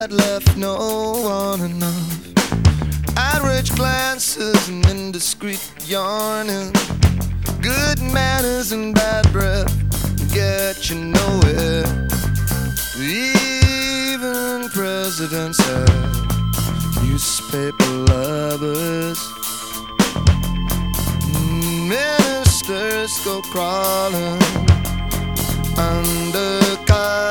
that left no one enough. Outraged glances and indiscreet yarning. Good manners and bad breath get you nowhere. Even presidents have newspaper lovers. Ministers go crawling under